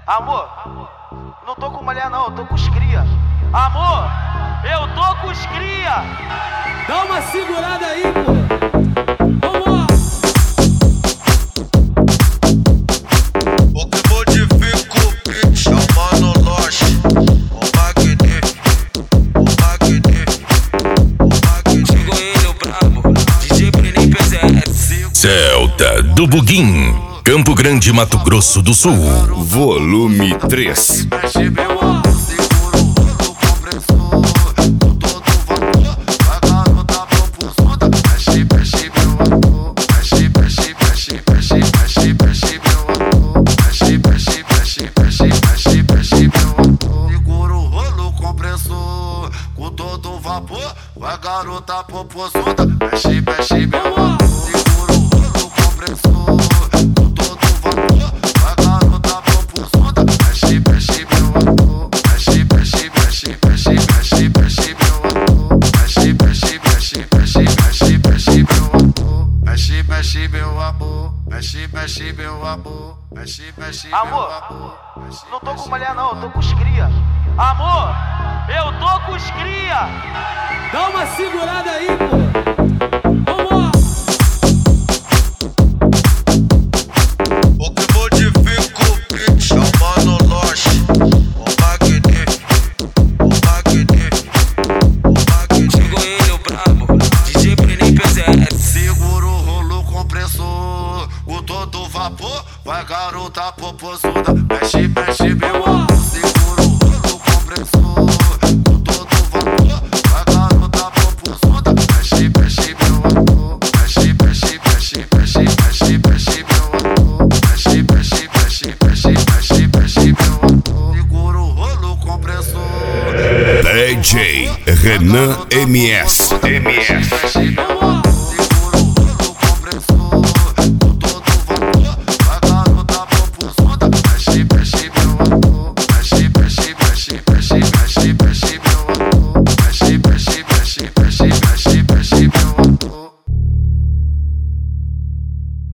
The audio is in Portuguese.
Amor, não tô com mulher não, eu tô com os cria. Amor, eu tô com os cria. Dá uma segurada aí, pô. Vamos! O que modifica o beat é o Mano Lost, o magnífico, o magnífico, o magnífico. Chegou ele, o brabo, DJ Brenin PZS. Celta do Buguim, Campo Grande, Mato Grosso do Sul. Volume 3. Vai garota popozuda, mexe, mexe meu amor. Segura o rolo compressor, com todo vapor. Vai garota popozuda, mexe, mexe meu amor. Mexe, mexe, mexe, mexe, mexe, mexe meu amor. Mexe, mexe, mexe, mexe, mexe, mexe meu amor. Mexe, mexe meu amor. Mexe, mexe meu amor. Mexe, mexe meu Amor, amor. não tô com mulher não, eu tô com os cria. Amor, eu tô com os cria. Dá uma segurada aí, pô. Vamos! O que modifica o beat é o Mano Lost, o magnífico, o magnífico, o magnífico. Chegou ele, o brabo, DJ Brenin PZS. Segura o rolo compressor, com todo vapor. Vai garota popozuda, mexe, mexe meu amor. Segura o rolo compressor, com todo vapor. Vai garota popozuda, mexe, mexe meu amor. Mexe, mexe, mexe, mexe, mexe, mexe meu amor. Mexe, mexe, mexe, mexe, mexe, mexe meu amor. Segura o rolo compressor. DJ Renan MS. Mexe meu amor. Segura o rolo compressor, com